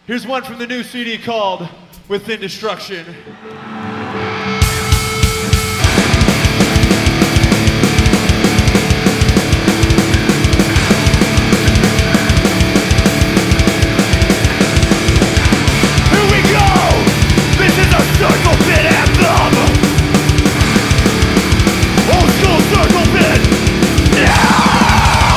Here's one from the new CD called Within Destruction. Here we go! This is a circle pit anthem! Old school circle pit! Now!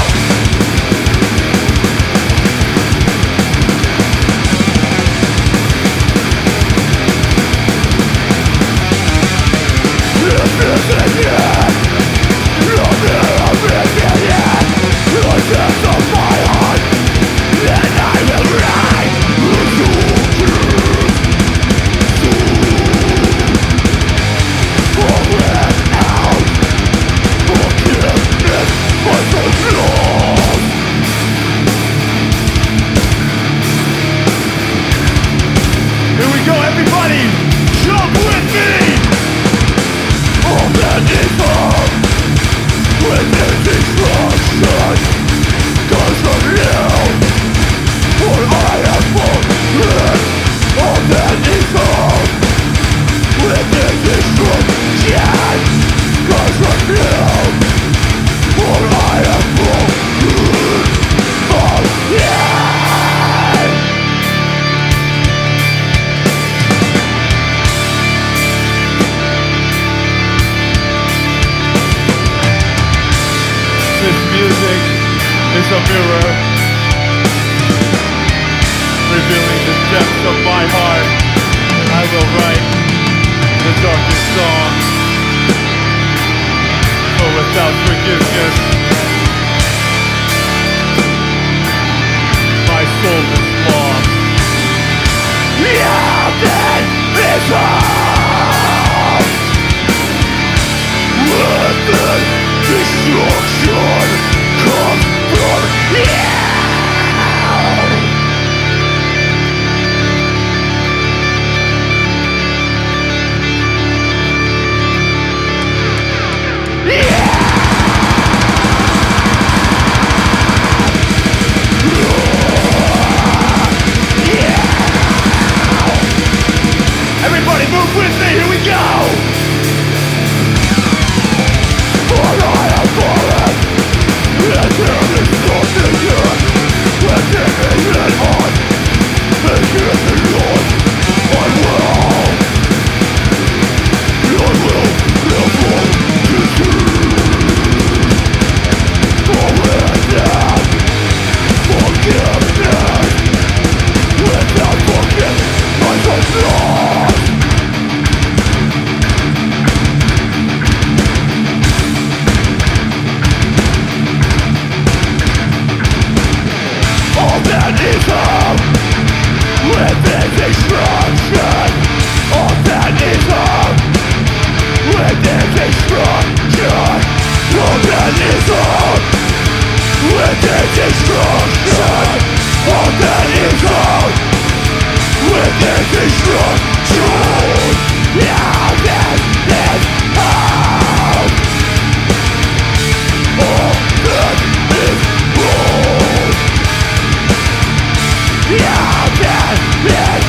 This is it yet! I'm in yet! The depths of my heart! And I will write the soldiers! Fall it out! Forgiveness was so long! Here we go, everybody! Jump with me! All that is love within destruction comes from you. For I have forgiven all that is love within destruction comes from you. For I have forgiven all that. This music is a mirror, revealing the depths of my heart, and I will write the darkest song. For without forgiveness, my soul is lost. Yeah, that is all. Within destruction comes from you. Everybody move with me, here we go! For I have fallen, and there is nothing yet, within me at heart, and in the Lord, I will live on to see. For without forgiveness, without forgiveness, I am lost. All that is love within destruction. All that is love within destruction. All that is love within destruction. All that is love within destruction. Now that is love. All that is love. Yeah, that is